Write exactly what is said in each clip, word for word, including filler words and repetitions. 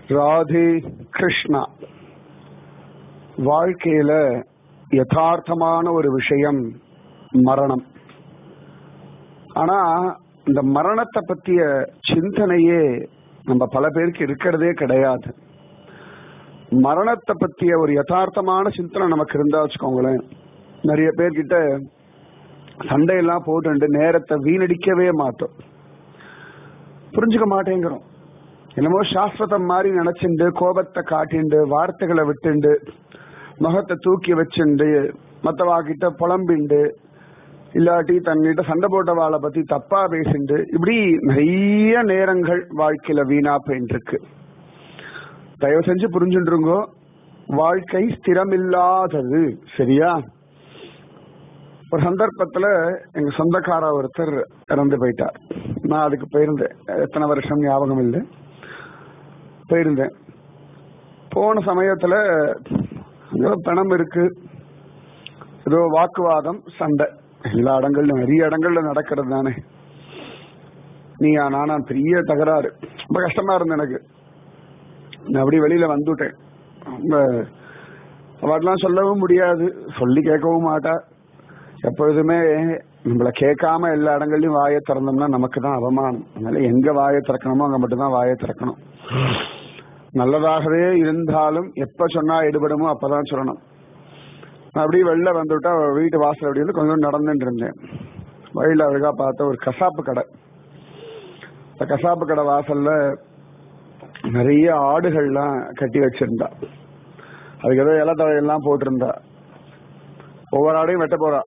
ராதே கிருஷ்ணா. வாழ்க்கையில யதார்த்தமான ஒரு விஷயம் மரணம். ஆனா இந்த மரணத்தை பத்திய சிந்தனையே நம்ம பல பேருக்கு இருக்கிறதே கிடையாது. மரணத்தை பத்திய ஒரு யதார்த்தமான சிந்தனை நமக்கு இருந்தா வச்சுக்கோங்களேன், நிறைய பேர்கிட்ட சண்டையெல்லாம் போட்டு நேரத்தை வீணடிக்கவே மாட்டோம். புரிஞ்சுக்க மாட்டேங்கிறோம். என்னமோ சாஸ்வதம் மாதிரி நினைச்சுண்டு கோபத்தை காட்டிண்டு வார்த்தைகளை விட்டுண்டு முகத்தை தூக்கி வச்சுண்டு மற்றவாக்கிட்ட புலம்பிண்டு இல்லாட்டி தன்கிட்ட சண்டை போட்டவாளை பத்தி தப்பா பேசிண்டு இப்படி நிறைய நேரங்கள் வாழ்க்கையில வீணா போயிட்டு இருக்கு. தயவு செஞ்சு புரிஞ்சுருங்கோ, வாழ்க்கை ஸ்திரமில்லாதது. சரியா? ஒரு சந்தர்ப்பத்துல எங்க சொந்தக்கார ஒருத்தர் இறந்து போயிட்டார். நான் அதுக்கு போயிருந்தேன். எத்தனை வருஷம் ஞாபகம் இல்லை, போயிருந்தேன். போன சமயத்துல ஏதோ பணம் இருக்கு, ஏதோ வாக்குவாதம், சண்டை எல்லா இடங்கள்ல நிறைய இடங்கள்ல நடக்கிறது தானே. நீயா நானா பெரிய தகராறு. ரொம்ப கஷ்டமா இருந்தது எனக்கு. நான் அப்படி வெளியில வந்துட்டேன். ரொம்ப அவர்லாம் சொல்லவும் முடியாது, சொல்லி கேட்கவும் மாட்டா. எப்பொழுதுமே நம்மளை கேட்காம எல்லா இடங்கள்லயும் வாயை திறந்தோம்னா நமக்கு தான் அவமானம். அதனால எங்க வாயை திறக்கணுமோ அங்க மட்டும்தான் வாயை திறக்கணும். நல்லதாகவே இருந்தாலும் எப்ப சொன்னா எடுபடுமோ அப்பதான் சொல்லணும். நான் அப்படியே வெளில வந்துவிட்டா வீட்டு வாசல் அப்படி வந்து கொஞ்சம் நடந்துட்டு இருந்தேன். வழியில அழகா பார்த்த ஒரு கசாப்பு கடை. இந்த கசாப்பு கடை வாசல்ல நிறைய ஆடுகள்லாம் கட்டி வச்சிருந்தா. அதுக்கு ஏதோ இலை தழையெல்லாம் போட்டிருந்தா. ஒவ்வொரு ஆடையும் வெட்ட போறா.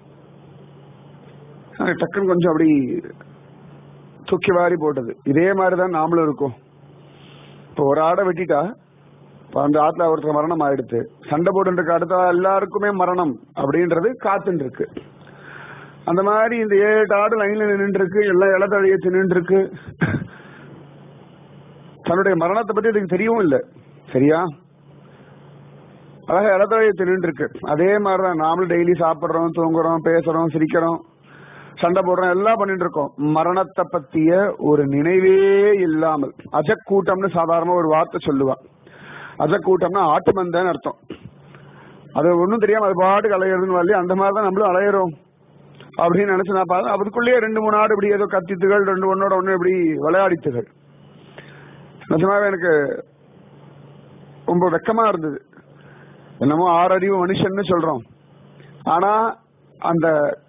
டக்குன்னு கொஞ்சம் அப்படி தூக்கி வாரி போட்டது. இதே மாதிரிதான் நாமளும் இருக்கும். இப்போ ஒரு ஆடை வெட்டிட்டா அந்த ஆத்துல ஒருத்தர் மரணம் ஆயிடுத்து. சண்டை போட்டு அடுத்த எல்லாருக்குமே மரணம் அப்படின்றது காத்துட்டு இருக்கு. அந்த மாதிரி இந்த ஏழு ஆடு லைன்ல நின்று இருக்கு, எல்லாம் இலத்தழைய தின்னு இருக்கு. தன்னுடைய மரணத்தை பத்தி அதுக்கு தெரியவும் இல்லை. சரியா? அழகா இலத்தழைய தின்னு இருக்கு. அதே மாதிரிதான் நாமளும் டெய்லி சாப்பிட்றோம், தூங்குறோம், பேசுறோம், சிரிக்கிறோம், சண்டை போடுறோம், எல்லாம் பண்ணிட்டு இருக்கோம். மரணத்தை பத்திய ஒரு நினைவே இல்லாமல். அஜக்கூட்டம்னு சாதாரண ஒரு வார்த்தை சொல்லுவா. அஜக்கூட்டம்னா ஆட்டு மந்தன்னு அர்த்தம். அது ஒன்றும் தெரியாம அது பாட்டுக்கு அலையிறதுன்னு வரலையே, அந்த மாதிரிதான் நம்மளும் அலையிறோம் அப்படின்னு நினைச்சு நான் பார்த்தேன். அதுக்குள்ளேயே ரெண்டு மூணு ஆடு இப்படி ஏதோ கத்தித்துகள், ரெண்டு ஒன்னோட ஒண்ணு இப்படி விளையாடித்துகள். நிஜமாவே எனக்கு ரொம்ப வெக்கமா இருந்தது. என்னமோ ஆறறிவு மனுஷன்னு சொல்றோம், ஆனா அந்த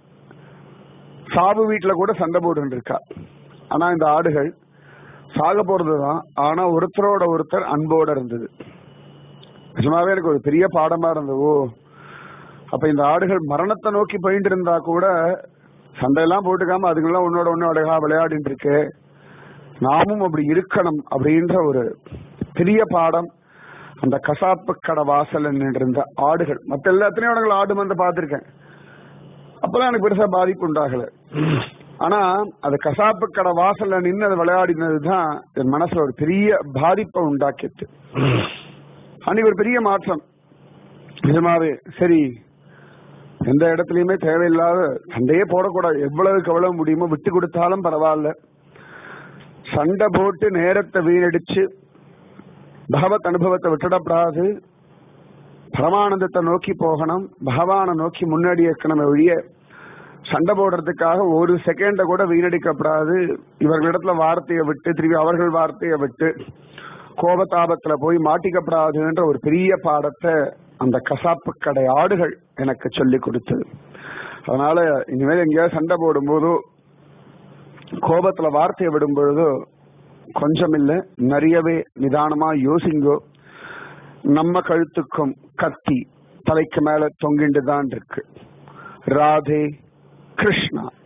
சாவு வீட்டுல கூட சண்டை போட்டு இருக்கா. ஆனா இந்த ஆடுகள் சாக போறதுதான், ஆனா ஒருத்தரோட ஒருத்தர் அன்போட இருந்தது. நிஜமாவே எனக்கு ஒரு பெரிய பாடமா இருந்தது. ஓ, அப்ப இந்த ஆடுகள் மரணத்தை நோக்கி போயிட்டு இருந்தா கூட சண்டையெல்லாம் போட்டுக்காம அதுக்கெல்லாம் ஒன்னோட ஒன்னு அழகா விளையாடிட்டு இருக்கு. நாமும் அப்படி இருக்கணும் அப்படின்ற ஒரு பெரிய பாடம் அந்த கசாப்பு கடை வாசல் இருந்த ஆடுகள். மற்ற எல்லாத்திலையும் இடங்கள் ஆடு வந்து பார்த்திருக்கேன். அப்பெல்லாம் எனக்கு பெருசா பாதிப்பு உண்டாகல. ஆனா அது கசாப்பு கடை வாசல்ல நின்று அது விளையாடினதுதான் என் மனசுல ஒரு பெரிய பாதிப்பை உண்டாக்கிட்டு. அன்னைக்கு ஒரு பெரிய மாற்றம். நிஜமாவே சரி, எந்த இடத்துலயுமே தேவையில்லாத சண்டையே போடக்கூடாது. எவ்வளவுக்கு எவ்வளவு முடியுமோ விட்டு கொடுத்தாலும் பரவாயில்ல. சண்டை போட்டு நேரத்தை வீணடிச்சு பகவத் அனுபவத்தை விட்டுடப்படாது. பரமானந்தத்தை நோக்கி போகணும், பகவானை நோக்கி முன்னாடி இருக்கணும். ஒழிய சண்டை போடுறதுக்காக ஒரு செகண்ட கூட வீணடிக்கப்படாது. இவர்களிடத்துல வார்த்தையை விட்டு திரும்பி அவர்கள் வார்த்தையை விட்டு கோபதாபத்துல போய் மாட்டிக்கப்படாதுன்ற ஒரு பெரிய பாடத்தை அந்த கசாப்பு கடை ஆடுகள் எனக்கு சொல்லி கொடுத்தது. அதனால இனிமேல் எங்கேயாவது சண்டை போடும் போதோ கோபத்துல வார்த்தையை விடும் பொழுதோ கொஞ்சம் இல்லை நிறையவே நிதானமா யோசிங்கோ. நம்ம கழுத்துக்கும் கத்தி தலைக்கு மேல தொங்கிட்டு தான் இருக்கு. ராதே கிருஷ்ணா.